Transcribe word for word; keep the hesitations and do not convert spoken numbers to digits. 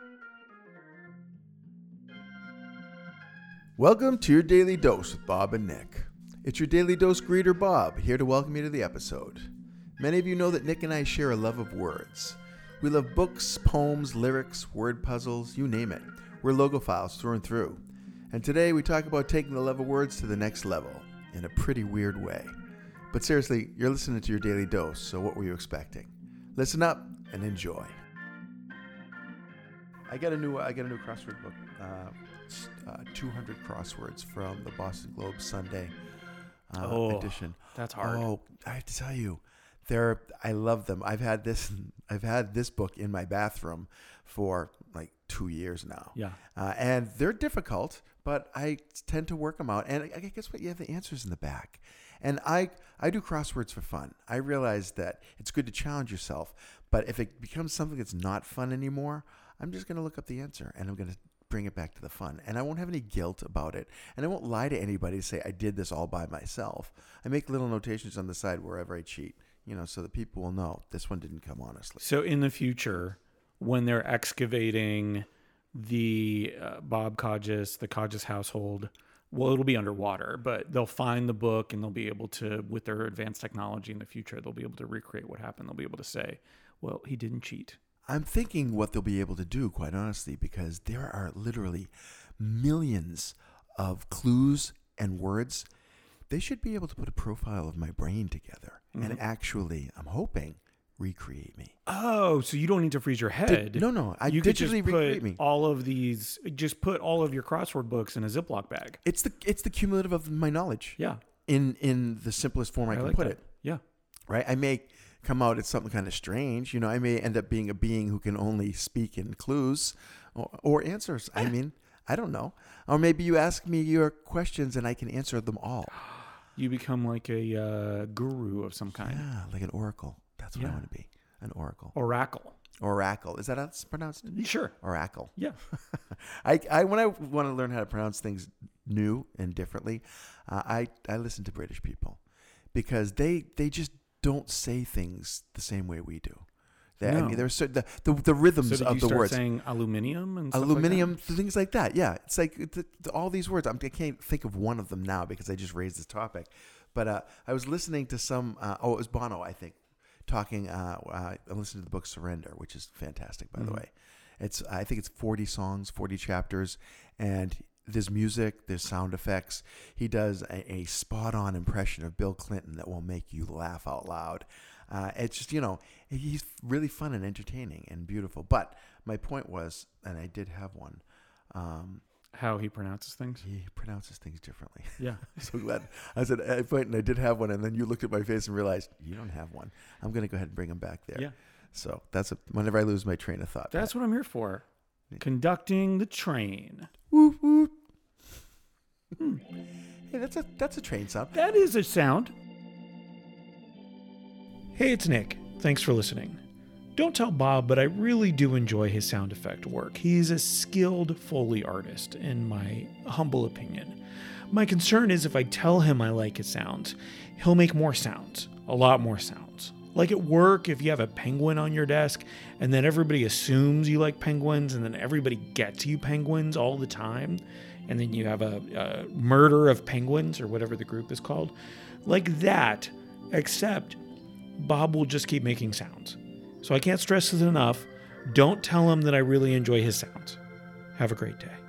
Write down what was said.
Welcome to your Daily Dose with Bob and Nick. It's your Daily Dose greeter, Bob, here to welcome you to the episode. Many of you know that Nick and I share a love of words. We love books, poems, lyrics, word puzzles, you name it. We're logophiles through and through. And today we talk about taking the love of words to the next level in a pretty weird way. But seriously, you're listening to your Daily Dose, so what were you expecting? Listen up and enjoy. I got a new I got a new crossword book. Uh, Uh, two hundred crosswords from the Boston Globe Sunday uh, oh, edition. That's hard. Oh, I have to tell you, they're I love them. I've had this I've had this book in my bathroom for like two years now. Yeah, uh, and they're difficult, but I tend to work them out. And I, I guess what you have the answers in the back. And I I do crosswords for fun. I realize that it's good to challenge yourself, but if it becomes something that's not fun anymore, I'm just going to look up the answer and I'm going to bring it back to the fun. And I won't have any guilt about it. And I won't lie to anybody to say I did this all by myself. I make little notations on the side wherever I cheat, you know, so that people will know this one didn't come honestly. So in the future, when they're excavating the uh, Bob Codges, the Codges household, well, it'll be underwater, but they'll find the book and they'll be able to, with their advanced technology in the future, they'll be able to recreate what happened. They'll be able to say, well, he didn't cheat. I'm thinking what they'll be able to do, quite honestly, because there are literally millions of clues and words. They should be able to put a profile of my brain together mm-hmm. and actually, I'm hoping, recreate me. Oh, so you don't need to freeze your head. Di- no, no. I you digitally could just recreate put me. all of these, just put all of your crossword books in a Ziploc bag. It's the it's the cumulative of my knowledge. Yeah. In in the simplest form I, I can like put that. it. Yeah. Right? I may come out as something kind of strange. You know, I may end up being a being who can only speak in clues or, or answers. I mean, I don't know. Or maybe you ask me your questions and I can answer them all. You become like a uh, guru of some kind. Yeah, like an oracle. That's what yeah. I want to be. An oracle. Oracle. Oracle. Is that how it's pronounced? Sure. Oracle. Yeah. I, I when I want to learn how to pronounce things new and differently, uh, I, I listen to British people because they they just don't say things the same way we do. They, no. I mean, there's certain the, the the rhythms so did of you the start words. Saying aluminium and stuff aluminium, like that? things like that. Yeah, it's like the, the, all these words. I'm, I can't think of one of them now because I just raised this topic. But uh, I was listening to some. Uh, oh, it was Bono, I think, talking. Uh, uh, I listened to the book Surrender, which is fantastic, by mm-hmm. the way. It's I think it's forty songs, forty chapters, and there's music, there's sound effects. He does a, a spot-on impression of Bill Clinton that will make you laugh out loud. Uh, it's just, you know, he's really fun and entertaining and beautiful. But my point was, and I did have one. Um, How he pronounces things? He pronounces things differently. Yeah. I'm so glad. I said, I point, and I did have one, and then you looked at my face and realized, you don't have one. I'm going to go ahead and bring him back there. Yeah. So that's a, whenever I lose my train of thought. That's what I'm here for. Yeah. Conducting the train. Whoop, whoop. Hmm. Hey, that's a that's a train sound. That is a sound. Hey, it's Nick. Thanks for listening. Don't tell Bob, but I really do enjoy his sound effect work. He's a skilled Foley artist, in my humble opinion. My concern is if I tell him I like his sounds, he'll make more sounds, a lot more sounds. Like at work, if you have a penguin on your desk, and then everybody assumes you like penguins, and then everybody gets you penguins all the time, and then you have a, a murder of penguins, or whatever the group is called, like that, except Bob will just keep making sounds. So I can't stress this enough. Don't tell him that I really enjoy his sounds. Have a great day.